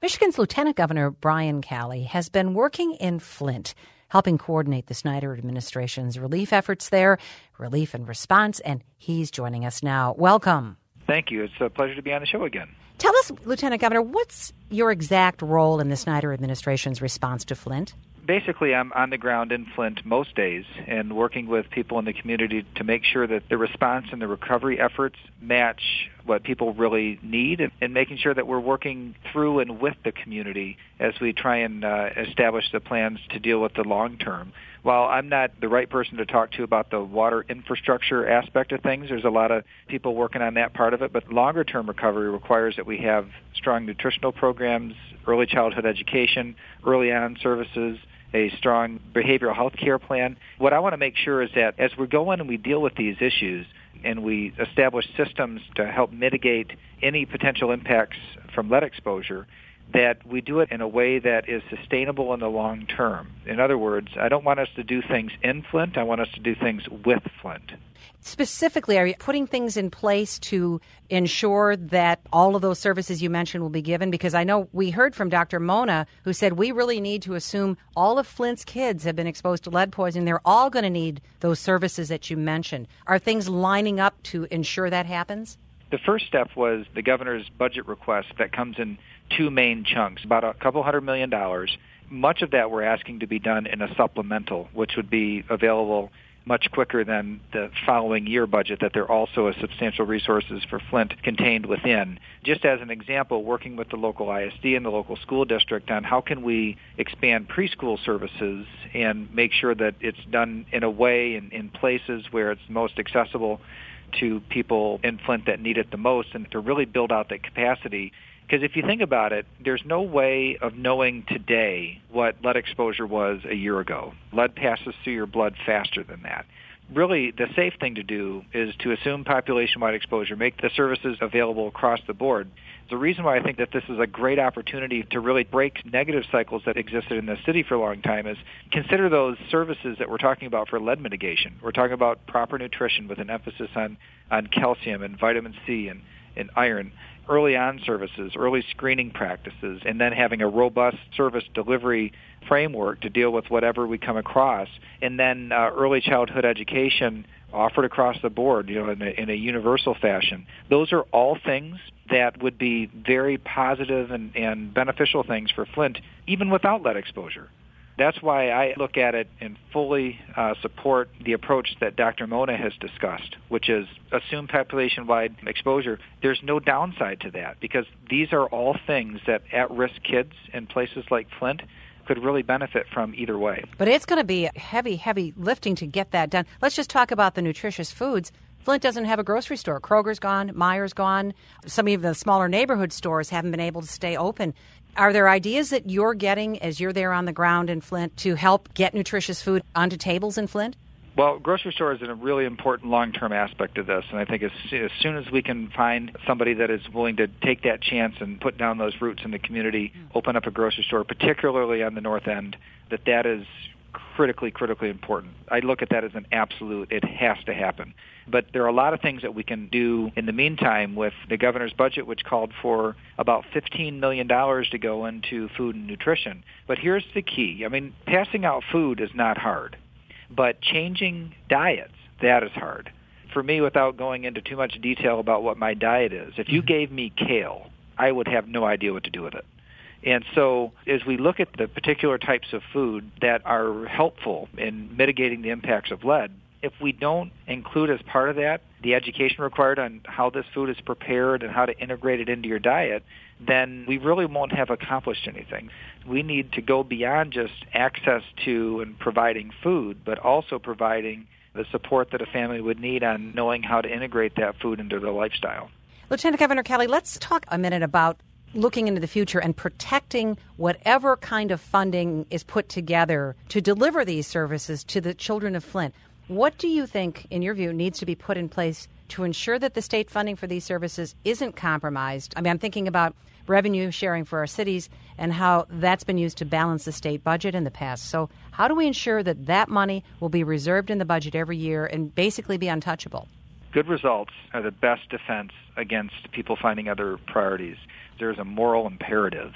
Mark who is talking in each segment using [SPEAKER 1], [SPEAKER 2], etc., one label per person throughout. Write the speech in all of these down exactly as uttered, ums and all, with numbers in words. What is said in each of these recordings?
[SPEAKER 1] Michigan's Lieutenant Governor Brian Calley has been working in Flint, helping coordinate the Snyder administration's relief efforts there, relief and response, and he's joining us now. Welcome.
[SPEAKER 2] Thank you. It's a pleasure to be on the show again.
[SPEAKER 1] Tell us, Lieutenant Governor, what's your exact role in the Snyder administration's response to Flint?
[SPEAKER 2] Basically, I'm on the ground in Flint most days and working with people in the community to make sure that the response and the recovery efforts match what people really need, and, and making sure that we're working through and with the community as we try and uh, establish the plans to deal with the long term. While I'm not the right person to talk to about the water infrastructure aspect of things, there's a lot of people working on that part of it, but longer-term recovery requires that we have strong nutritional programs, early childhood education, early on services, a strong behavioral health care plan. What I want to make sure is that as we go in and we deal with these issues and we establish systems to help mitigate any potential impacts from lead exposure, that we do it in a way that is sustainable in the long term. In other words, I don't want us to do things in Flint. I want us to do things with Flint.
[SPEAKER 1] Specifically, are you putting things in place to ensure that all of those services you mentioned will be given? Because I know we heard from Doctor Mona, who said we really need to assume all of Flint's kids have been exposed to lead poisoning. They're all going to need those services that you mentioned. Are things lining up to ensure that happens?
[SPEAKER 2] The first step was the governor's budget request that comes in two main chunks, about a couple hundred million dollars. Much of that we're asking to be done in a supplemental, which would be available much quicker than the following year budget, that there also is substantial resources for Flint contained within. Just as an example, working with the local I S D and the local school district on how can we expand preschool services and make sure that it's done in a way and in places where it's most accessible to people in Flint that need it the most, and to really build out that capacity. Because if you think about it, there's no way of knowing today what lead exposure was a year ago. Lead passes through your blood faster than that. Really, the safe thing to do is to assume population-wide exposure, make the services available across the board. The reason why I think that this is a great opportunity to really break negative cycles that existed in the city for a long time is consider those services that we're talking about for lead mitigation. We're talking about proper nutrition with an emphasis on, on calcium and vitamin C and, and iron, early on services, early screening practices, and then having a robust service delivery framework to deal with whatever we come across, and then uh, early childhood education offered across the board, you know, in a, in a universal fashion. Those are all things that would be very positive and, and beneficial things for Flint, even without lead exposure. That's why I look at it and fully uh, support the approach that Doctor Mona has discussed, which is assume population-wide exposure. There's no downside to that because these are all things that at-risk kids in places like Flint could really benefit from either way.
[SPEAKER 1] But it's going to be heavy, heavy lifting to get that done. Let's just talk about the nutritious foods. Flint doesn't have a grocery store. Kroger's gone, Meijer's gone. Some of the smaller neighborhood stores haven't been able to stay open. Are there ideas that you're getting as you're there on the ground in Flint to help get nutritious food onto tables in Flint?
[SPEAKER 2] Well, grocery stores is a really important long-term aspect of this, and I think as, as soon as we can find somebody that is willing to take that chance and put down those roots in the community, open up a grocery store, particularly on the north end, that that is critically, critically important. I look at that as an absolute. It has to happen. But there are a lot of things that we can do in the meantime with the governor's budget, which called for about fifteen million dollars to go into food and nutrition. But here's the key. I mean, passing out food is not hard, but changing diets, that is hard. For me, without going into too much detail about what my diet is, if you gave me kale, I would have no idea what to do with it. And so as we look at the particular types of food that are helpful in mitigating the impacts of lead, if we don't include as part of that the education required on how this food is prepared and how to integrate it into your diet, then we really won't have accomplished anything. We need to go beyond just access to and providing food, but also providing the support that a family would need on knowing how to integrate that food into their lifestyle.
[SPEAKER 1] Lieutenant Governor Calley, let's talk a minute about looking into the future and protecting whatever kind of funding is put together to deliver these services to the children of Flint. What do you think, in your view, needs to be put in place to ensure that the state funding for these services isn't compromised? I mean, I'm thinking about revenue sharing for our cities and how that's been used to balance the state budget in the past. So how do we ensure that that money will be reserved in the budget every year and basically be untouchable?
[SPEAKER 2] Good results are the best defense against people finding other priorities. There's a moral imperative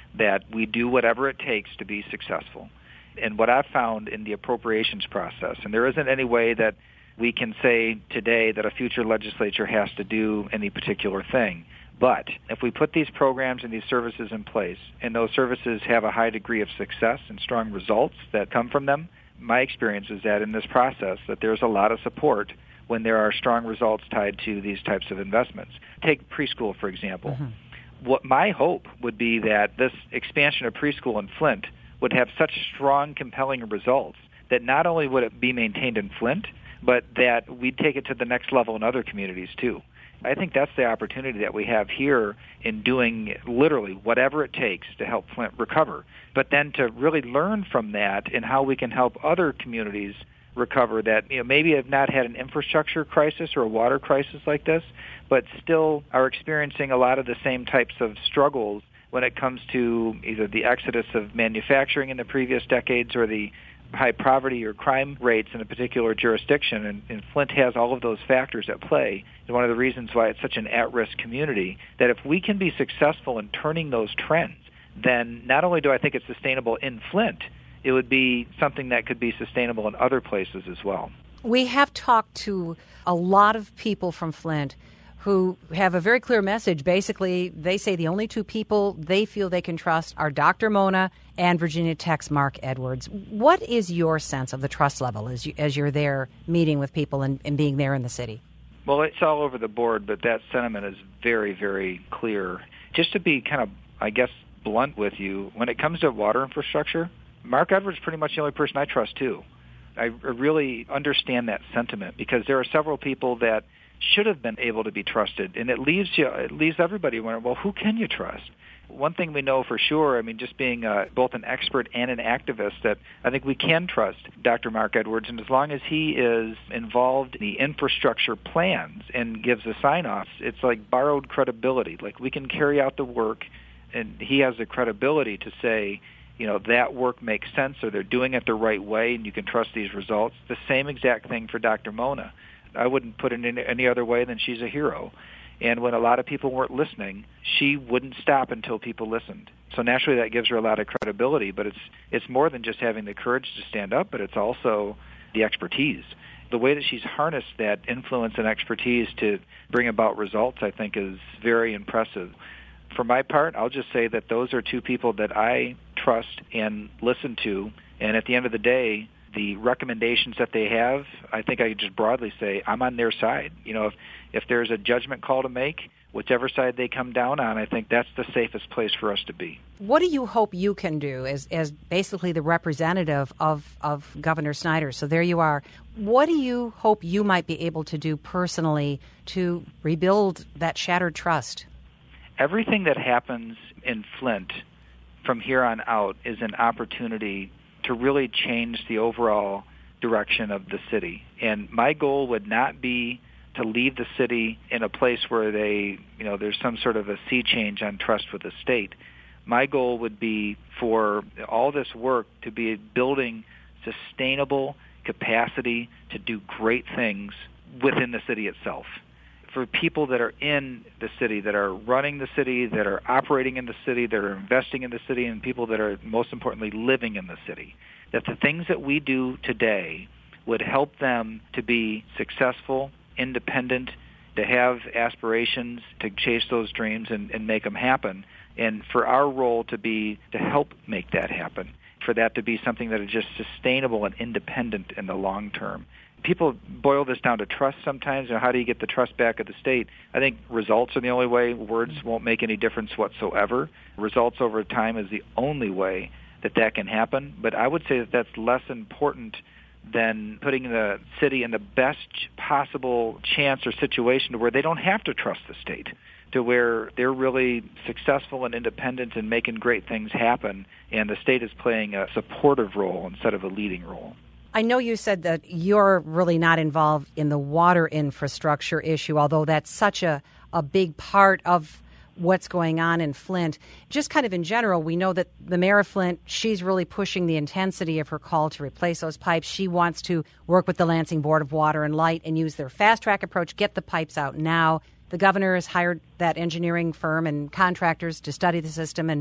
[SPEAKER 2] that we do whatever it takes to be successful. And what I've found in the appropriations process, and there isn't any way that we can say today that a future legislature has to do any particular thing. But if we put these programs and these services in place, and those services have a high degree of success and strong results that come from them, my experience is that in this process that there's a lot of support when there are strong results tied to these types of investments. Take preschool, for example. Mm-hmm. What my hope would be that this expansion of preschool in Flint would have such strong, compelling results that not only would it be maintained in Flint, but that we'd take it to the next level in other communities too. I think that's the opportunity that we have here in doing literally whatever it takes to help Flint recover, but then to really learn from that and how we can help other communities recover that, you know, maybe have not had an infrastructure crisis or a water crisis like this, but still are experiencing a lot of the same types of struggles when it comes to either the exodus of manufacturing in the previous decades or the high poverty or crime rates in a particular jurisdiction. And, and Flint has all of those factors at play. And one of the reasons why it's such an at-risk community, that if we can be successful in turning those trends, then not only do I think it's sustainable in Flint, it would be something that could be sustainable in other places as well.
[SPEAKER 1] We have talked to a lot of people from Flint who have a very clear message. Basically, they say the only two people they feel they can trust are Doctor Mona and Virginia Tech's Mark Edwards. What is your sense of the trust level as, you, as you're there meeting with people and, and being there in the city?
[SPEAKER 2] Well, it's all over the board, but that sentiment is very, very clear. Just to be kind of, I guess, blunt with you, when it comes to water infrastructure, Mark Edwards is pretty much the only person I trust, too. I really understand that sentiment because there are several people that should have been able to be trusted, and it leaves you, it leaves everybody wondering, well, who can you trust? One thing we know for sure, I mean, just being uh, both an expert and an activist, that I think we can trust Doctor Mark Edwards, and as long as he is involved in the infrastructure plans and gives a sign-off, it's like borrowed credibility. Like, we can carry out the work, and he has the credibility to say, you know, that work makes sense, or they're doing it the right way, and you can trust these results. The same exact thing for Doctor Mona. I wouldn't put it in any other way than she's a hero. And when a lot of people weren't listening, she wouldn't stop until people listened. So naturally that gives her a lot of credibility, but it's it's more than just having the courage to stand up, but it's also the expertise. The way that she's harnessed that influence and expertise to bring about results, I think, is very impressive. For my part, I'll just say that those are two people that I trust and listen to, and at the end of the day, the recommendations that they have, I think I could just broadly say I'm on their side. You know, if, if there's a judgment call to make, whichever side they come down on, I think that's the safest place for us to be.
[SPEAKER 1] What do you hope you can do as, as basically the representative of, of Governor Snyder? So there you are. What do you hope you might be able to do personally to rebuild that shattered trust?
[SPEAKER 2] Everything that happens in Flint from here on out is an opportunity to really change the overall direction of the city. And my goal would not be to leave the city in a place where they, you know, there's some sort of a sea change on trust with the state. My goal would be for all this work to be building sustainable capacity to do great things within the city itself. For people that are in the city, that are running the city, that are operating in the city, that are investing in the city, and people that are, most importantly, living in the city, that the things that we do today would help them to be successful, independent, to have aspirations, to chase those dreams and, and make them happen, and for our role to be to help make that happen, for that to be something that is just sustainable and independent in the long term. People boil this down to trust sometimes. You know, how do you get the trust back of the state? I think results are the only way. Words won't make any difference whatsoever. Results over time is the only way that that can happen. But I would say that that's less important than putting the city in the best possible chance or situation to where they don't have to trust the state, to where they're really successful and independent and making great things happen, and the state is playing a supportive role instead of a leading role.
[SPEAKER 1] I know you said that you're really not involved in the water infrastructure issue, although that's such a, a big part of what's going on in Flint. Just kind of in general, we know that the mayor of Flint, she's really pushing the intensity of her call to replace those pipes. She wants to work with the Lansing Board of Water and Light and use their fast-track approach, get the pipes out now. The governor has hired that engineering firm and contractors to study the system and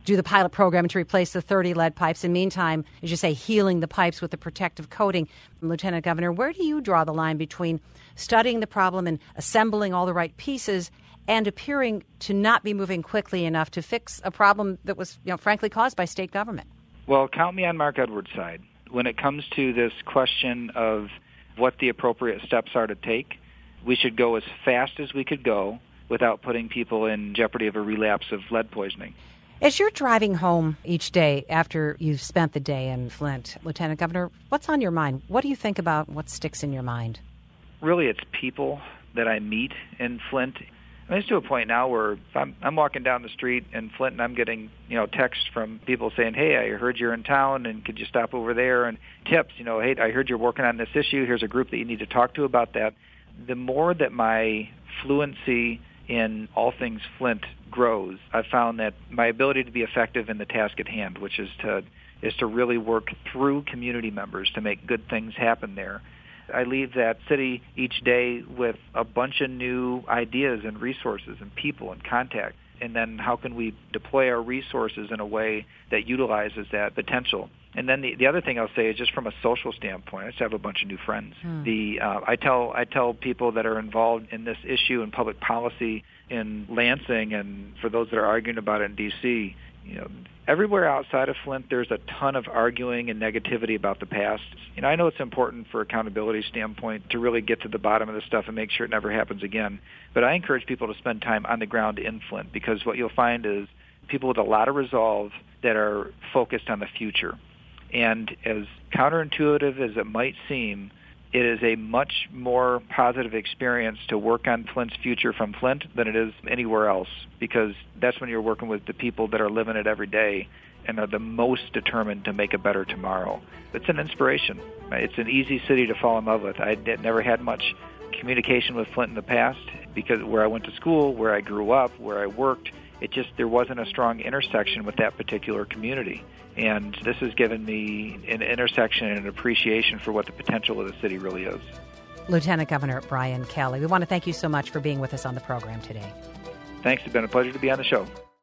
[SPEAKER 1] do the pilot program to replace the thirty lead pipes. In the meantime, as you say, healing the pipes with the protective coating. Lieutenant Governor, where do you draw the line between studying the problem and assembling all the right pieces and appearing to not be moving quickly enough to fix a problem that was, you know, frankly caused by state government?
[SPEAKER 2] Well, count me on Mark Edwards' side. When it comes to this question of what the appropriate steps are to take, we should go as fast as we could go without putting people in jeopardy of a relapse of lead poisoning.
[SPEAKER 1] As you're driving home each day after you've spent the day in Flint, Lieutenant Governor, what's on your mind? What do you think about? What sticks in your mind?
[SPEAKER 2] Really, it's people that I meet in Flint. I mean, it's to a point now where I'm, I'm walking down the street in Flint and I'm getting, you know, texts from people saying, hey, I heard you're in town and could you stop over there? And tips, you know, hey, I heard you're working on this issue. Here's a group that you need to talk to about that. The more that my fluency in all things Flint grows, I've found that my ability to be effective in the task at hand, which is to is to really work through community members to make good things happen there. I leave that city each day with a bunch of new ideas and resources and people and contact. And then how can we deploy our resources in a way that utilizes that potential? And then the, the other thing I'll say is just from a social standpoint, I just have a bunch of new friends. Hmm. The uh, I tell I tell people that are involved in this issue in public policy in Lansing, and for those that are arguing about it in D C, you know, everywhere outside of Flint, there's a ton of arguing and negativity about the past. You know, I know it's important for accountability standpoint to really get to the bottom of this stuff and make sure it never happens again. But I encourage people to spend time on the ground in Flint, because what you'll find is people with a lot of resolve that are focused on the future. And as counterintuitive as it might seem, it is a much more positive experience to work on Flint's future from Flint than it is anywhere else, because that's when you're working with the people that are living it every day and are the most determined to make a better tomorrow. It's an inspiration. It's an easy city to fall in love with. I never had much communication with Flint in the past because where I went to school, where I grew up, where I worked, it just, there wasn't a strong intersection with that particular community. And this has given me an intersection and an appreciation for what the potential of the city really is.
[SPEAKER 1] Lieutenant Governor Brian Kelly, we want to thank you so much for being with us on the program today.
[SPEAKER 2] Thanks. It's been a pleasure to be on the show.